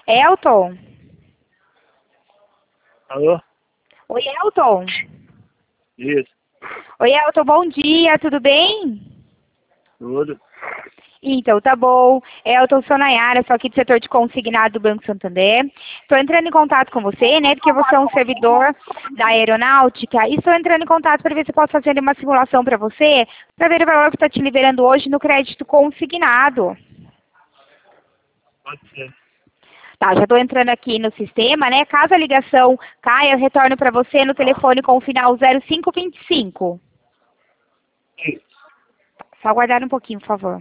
Elton? Alô? Oi, Elton. Isso. Oi, Elton, bom dia, tudo bem? Tudo. Então, tá bom. Elton, sou Nayara, sou aqui do setor de consignado do Banco Santander. Estou entrando em contato com você, né, porque você é um servidor da aeronáutica, e estou entrando em contato para ver se eu posso fazer uma simulação para você, para ver o valor que está te liberando hoje no crédito consignado. Pode ser. Tá, já estou entrando aqui no sistema, né? Caso a ligação caia, eu retorno para você no telefone com o final 0525. Isso. Só aguardar um pouquinho, por favor.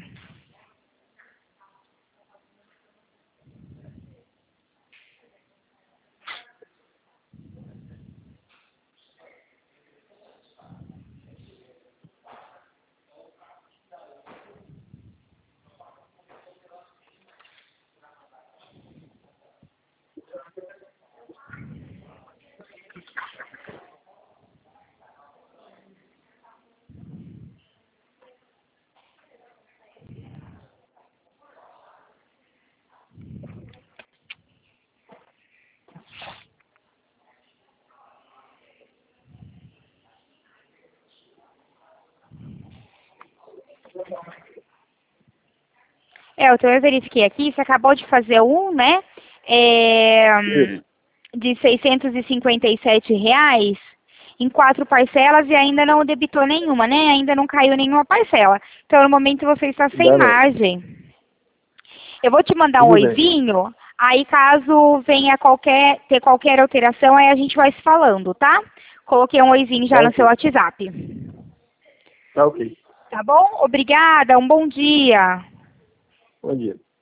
Elton, eu verifiquei aqui, você acabou de fazer um, né? Isso. De R$ 657 em 4 parcelas e ainda não debitou nenhuma, né? Ainda não caiu nenhuma parcela. Então, no momento, você está sem Ainda não. margem. Eu vou te mandar um Tudo bem. oizinho, aí caso venha ter qualquer alteração, aí a gente vai se falando, tá? Coloquei um oizinho já Tá no seu ok. WhatsApp. Tá ok. Tá bom? Obrigada, um bom dia. Bom dia.